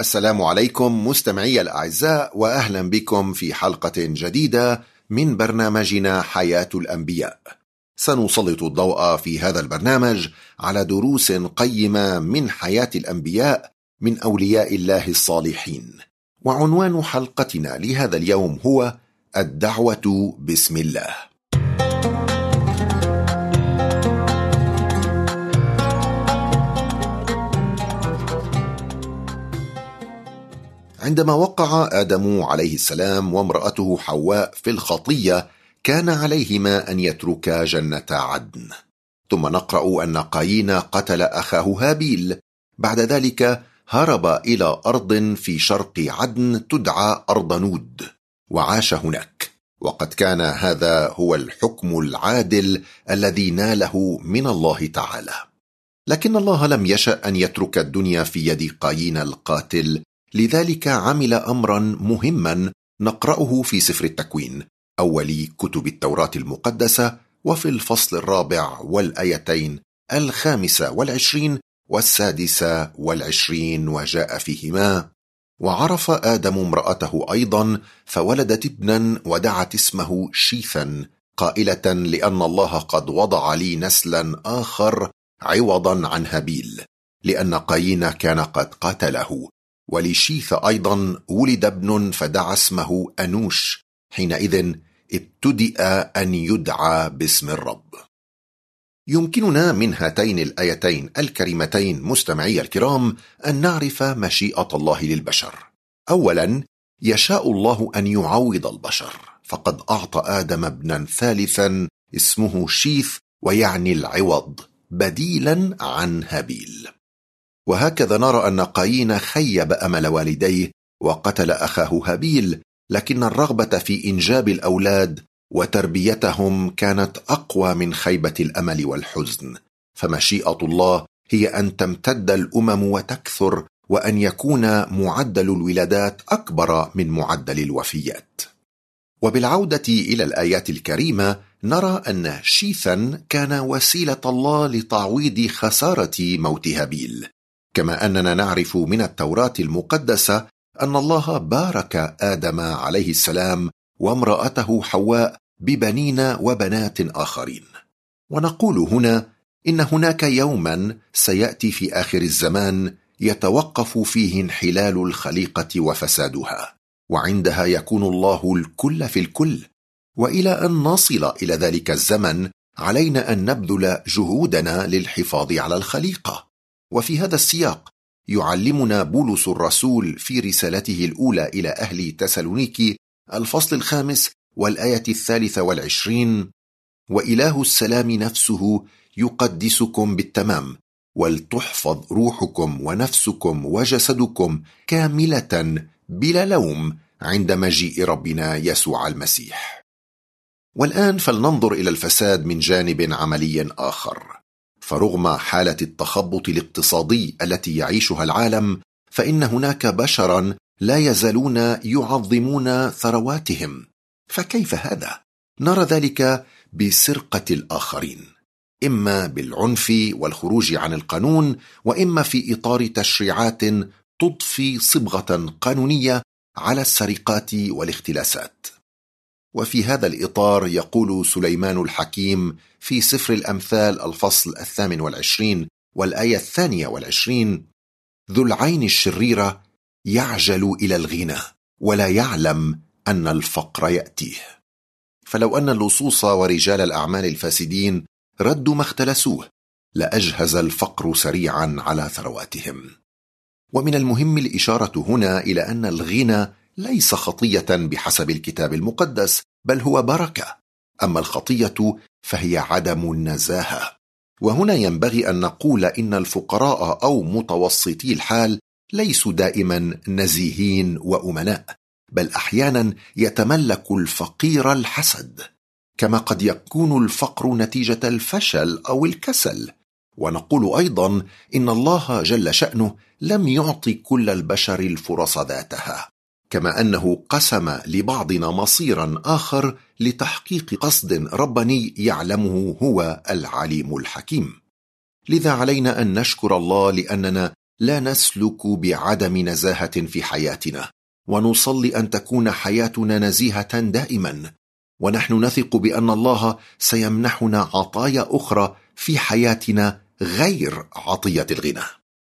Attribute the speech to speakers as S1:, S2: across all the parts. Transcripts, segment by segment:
S1: السلام عليكم مستمعي الأعزاء، وأهلا بكم في حلقة جديدة من برنامجنا حياة الأنبياء. سنسلط الضوء في هذا البرنامج على دروس قيمة من حياة الأنبياء من أولياء الله الصالحين، وعنوان حلقتنا لهذا اليوم هو الدعوة باسم الله. عندما وقع آدم عليه السلام وامرأته حواء في الخطية، كان عليهما أن يتركا جنة عدن. ثم نقرأ أن قايين قتل أخاه هابيل. بعد ذلك هرب إلى أرض في شرق عدن تدعى أرض نود، وعاش هناك. وقد كان هذا هو الحكم العادل الذي ناله من الله تعالى. لكن الله لم يشأ أن يترك الدنيا في يد قايين القاتل، لذلك عمل أمرا مهما نقرأه في سفر التكوين، أول كتب التوراة المقدسة، وفي الفصل 4 والآيتين 25 و26، وجاء فيهما: وعرف آدم امرأته أيضا فولدت ابنا ودعت اسمه شيثا، قائلة: لأن الله قد وضع لي نسلا آخر عوضا عن هابيل، لأن قايين كان قد قتله. ولشيث أيضا ولد ابن فدعا اسمه أنوش. حينئذ ابتدأ أن يدعى باسم الرب. يمكننا من هاتين الآيتين الكريمتين مستمعي الكرام أن نعرف مشيئة الله للبشر. أولا، يشاء الله أن يعوض البشر، فقد أعطى آدم ابنا ثالثا اسمه شيث، ويعني العوض، بديلا عن هابيل. وهكذا نرى أن قايين خيب أمل والديه وقتل أخاه هابيل، لكن الرغبة في إنجاب الأولاد وتربيتهم كانت أقوى من خيبة الأمل والحزن. فمشيئة الله هي أن تمتد الأمم وتكثر، وأن يكون معدل الولادات أكبر من معدل الوفيات. وبالعودة إلى الآيات الكريمة نرى أن شيثا كان وسيلة الله لتعويض خسارة موت هابيل، كما أننا نعرف من التوراة المقدسة أن الله بارك آدم عليه السلام وامرأته حواء ببنين وبنات آخرين. ونقول هنا إن هناك يوما سيأتي في آخر الزمان يتوقف فيه انحلال الخليقة وفسادها، وعندها يكون الله الكل في الكل. وإلى أن نصل إلى ذلك الزمن علينا أن نبذل جهودنا للحفاظ على الخليقة. وفي هذا السياق يعلمنا بولس الرسول في رسالته الأولى إلى أهل تسالونيكي الفصل 5 والآية 23: وإله السلام نفسه يقدسكم بالتمام، ولتحفظ روحكم ونفسكم وجسدكم كاملة بلا لوم عند مجيء ربنا يسوع المسيح. والآن فلننظر إلى الفساد من جانب عملي آخر. فرغم حالة التخبط الاقتصادي التي يعيشها العالم، فإن هناك بشرا لا يزالون يعظمون ثرواتهم. فكيف هذا؟ نرى ذلك بسرقة الآخرين، إما بالعنف والخروج عن القانون، وإما في إطار تشريعات تضفي صبغة قانونية على السرقات والاختلاسات. وفي هذا الإطار يقول سليمان الحكيم في سفر الأمثال الفصل 28 والآية 22: ذو العين الشريرة يعجل إلى الغنى ولا يعلم أن الفقر يأتيه. فلو أن اللصوص ورجال الأعمال الفاسدين ردوا ما اختلسوه، لأجهز الفقر سريعا على ثرواتهم. ومن المهم الإشارة هنا إلى أن الغنى ليس خطية بحسب الكتاب المقدس، بل هو بركة. أما الخطية فهي عدم النزاهة. وهنا ينبغي أن نقول إن الفقراء أو متوسطي الحال ليسوا دائما نزيهين وأمناء، بل أحيانا يتملك الفقير الحسد، كما قد يكون الفقر نتيجة الفشل أو الكسل. ونقول أيضا إن الله جل شأنه لم يعطي كل البشر الفرص ذاتها، كما أنه قسم لبعضنا مصيرا آخر لتحقيق قصد رباني يعلمه هو العليم الحكيم. لذا علينا أن نشكر الله لأننا لا نسلك بعدم نزاهة في حياتنا، ونصلي أن تكون حياتنا نزيهة دائما، ونحن نثق بأن الله سيمنحنا عطايا أخرى في حياتنا غير عطية الغنى.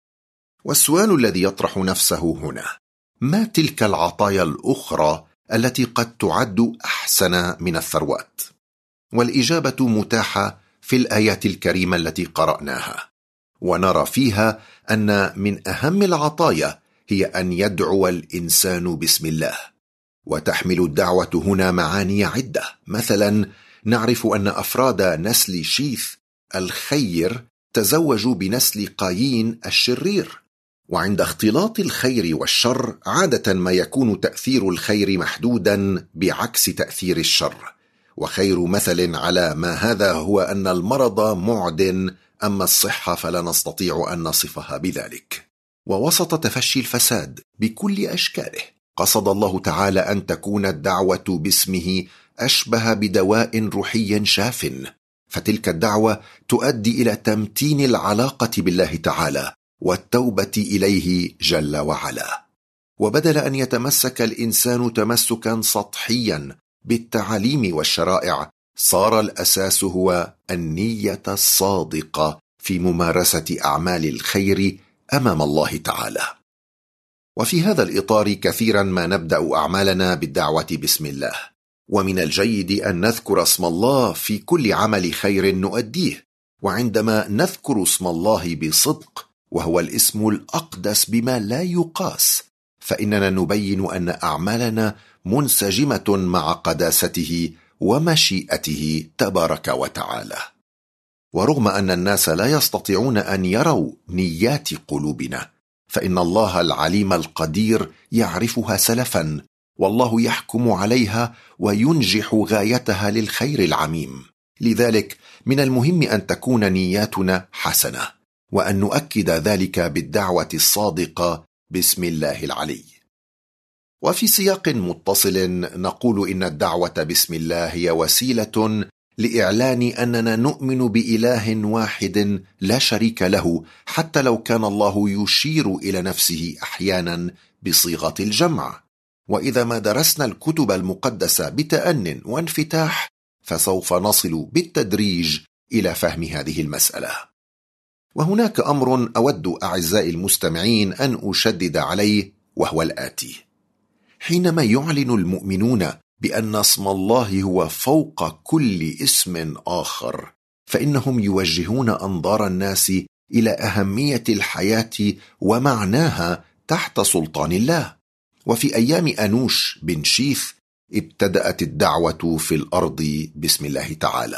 S1: والسؤال الذي يطرح نفسه هنا: ما تلك العطايا الأخرى التي قد تعد أحسن من الثروات؟ والإجابة متاحة في الآيات الكريمة التي قرأناها، ونرى فيها أن من أهم العطايا هي أن يدعو الإنسان باسم الله. وتحمل الدعوة هنا معاني عدة. مثلا نعرف أن أفراد نسل شيث الخير تزوجوا بنسل قايين الشرير، وعند اختلاط الخير والشر عادة ما يكون تأثير الخير محدودا بعكس تأثير الشر. وخير مثل على ما هذا هو أن المرض معد، أما الصحة فلا نستطيع أن نصفها بذلك. ووسط تفشي الفساد بكل أشكاله قصد الله تعالى أن تكون الدعوة باسمه أشبه بدواء روحي شاف، فتلك الدعوة تؤدي إلى تمتين العلاقة بالله تعالى والتوبة إليه جل وعلا. وبدل أن يتمسك الإنسان تمسكا سطحيا بالتعاليم والشرائع، صار الأساس هو النية الصادقة في ممارسة أعمال الخير أمام الله تعالى. وفي هذا الإطار كثيرا ما نبدأ أعمالنا بالدعوة باسم الله، ومن الجيد أن نذكر اسم الله في كل عمل خير نؤديه. وعندما نذكر اسم الله بصدق، وهو الاسم الأقدس بما لا يقاس، فإننا نبين أن أعمالنا منسجمة مع قداسته ومشيئته تبارك وتعالى. ورغم أن الناس لا يستطيعون أن يروا نيات قلوبنا، فإن الله العليم القدير يعرفها سلفا، والله يحكم عليها وينجح غايتها للخير العميم. لذلك من المهم أن تكون نياتنا حسنة، وأن نؤكد ذلك بالدعوة الصادقة باسم الله العلي. وفي سياق متصل نقول إن الدعوة باسم الله هي وسيلة لإعلان أننا نؤمن بإله واحد لا شريك له، حتى لو كان الله يشير إلى نفسه أحيانا بصيغة الجمع. وإذا ما درسنا الكتب المقدسة بتأن وانفتاح، فسوف نصل بالتدريج إلى فهم هذه المسألة. وهناك أمر أود أعزائي المستمعين أن أشدد عليه، وهو الآتي: حينما يعلن المؤمنون بأن اسم الله هو فوق كل اسم آخر، فإنهم يوجهون أنظار الناس إلى أهمية الحياة ومعناها تحت سلطان الله. وفي أيام أنوش بن شيث ابتدأت الدعوة في الأرض باسم الله تعالى.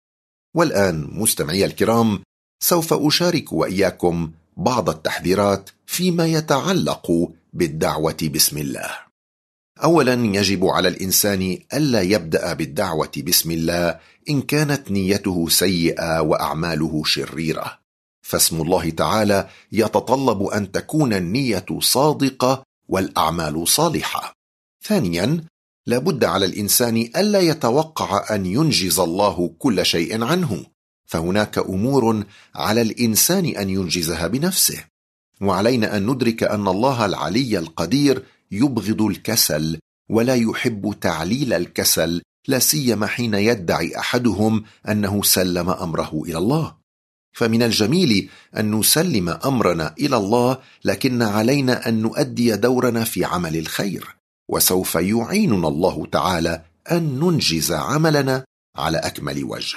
S1: والآن مستمعي الكرام، سوف أشارك وإياكم بعض التحذيرات فيما يتعلق بالدعوة باسم الله. أولا، يجب على الإنسان ألا يبدأ بالدعوة باسم الله إن كانت نيته سيئة وأعماله شريرة، فاسم الله تعالى يتطلب أن تكون النية صادقة والأعمال صالحة. ثانيا، لابد على الإنسان ألا يتوقع أن ينجز الله كل شيء عنه، فهناك أمور على الإنسان أن ينجزها بنفسه. وعلينا أن ندرك أن الله العلي القدير يبغض الكسل ولا يحب تعليل الكسل، لا سيما حين يدعي أحدهم أنه سلم أمره إلى الله. فمن الجميل أن نسلم أمرنا إلى الله، لكن علينا أن نؤدي دورنا في عمل الخير، وسوف يعيننا الله تعالى أن ننجز عملنا على أكمل وجه.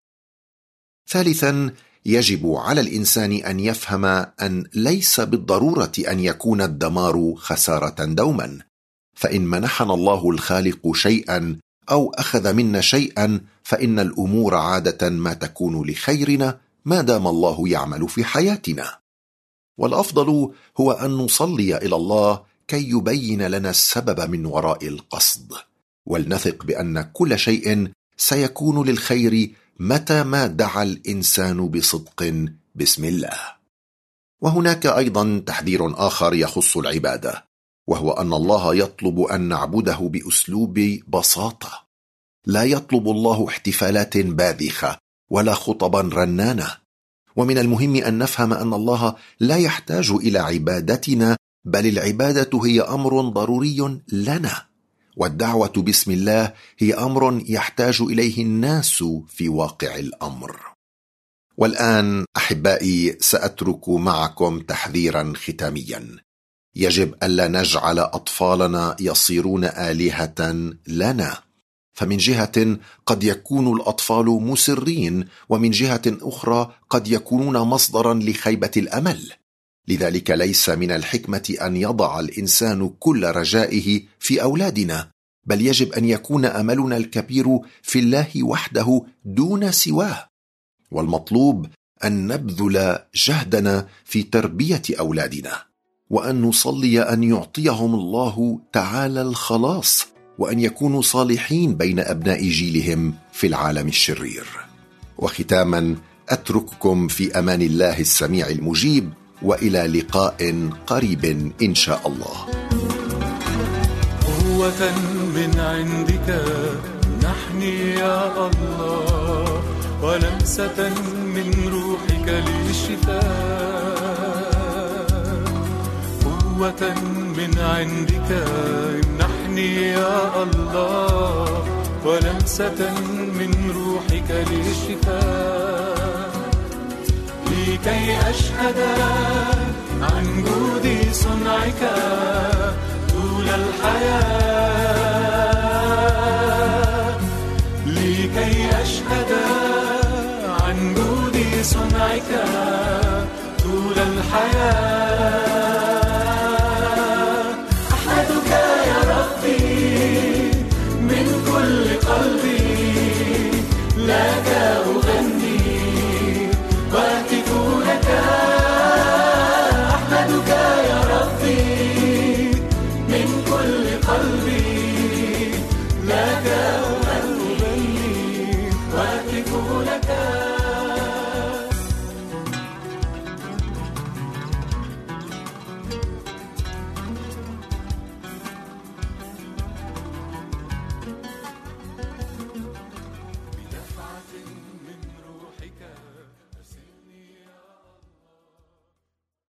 S1: ثالثا، يجب على الإنسان أن يفهم أن ليس بالضرورة أن يكون الدمار خسارة دوما، فإن منحنا الله الخالق شيئا أو أخذ منا شيئا، فإن الأمور عادة ما تكون لخيرنا ما دام الله يعمل في حياتنا. والأفضل هو أن نصلي إلى الله كي يبين لنا السبب من وراء القصد، ولنثق بأن كل شيء سيكون للخير متى ما دعا الإنسان بصدق باسم الله. وهناك أيضا تحذير آخر يخص العبادة، وهو أن الله يطلب أن نعبده بأسلوب بساطة. لا يطلب الله احتفالات باذخة ولا خطبا رنانة، ومن المهم أن نفهم أن الله لا يحتاج إلى عبادتنا، بل العبادة هي أمر ضروري لنا، والدعوة باسم الله هي أمر يحتاج إليه الناس في واقع الأمر. والآن أحبائي سأترك معكم تحذيرا ختاميا: يجب ألا نجعل أطفالنا يصيرون آلهة لنا، فمن جهة قد يكون الأطفال مسرين، ومن جهة أخرى قد يكونون مصدرا لخيبة الأمل. لذلك ليس من الحكمة أن يضع الإنسان كل رجائه في أولادنا، بل يجب أن يكون أملنا الكبير في الله وحده دون سواه. والمطلوب أن نبذل جهدنا في تربية أولادنا، وأن نصلي أن يعطيهم الله تعالى الخلاص، وأن يكونوا صالحين بين أبناء جيلهم في العالم الشرير. وختاما أترككم في أمان الله السميع المجيب، وإلى لقاء قريب إن شاء الله.
S2: قوة من عندك نحني يا الله، ولمسة من روحك للشفاء. قوة من عندك امنحني يا الله، ولمسة من روحك للشفاء، لكي أشهد عن جود صنعك طول الحياة، لكي أشهد عن جود صنعك طول الحياة.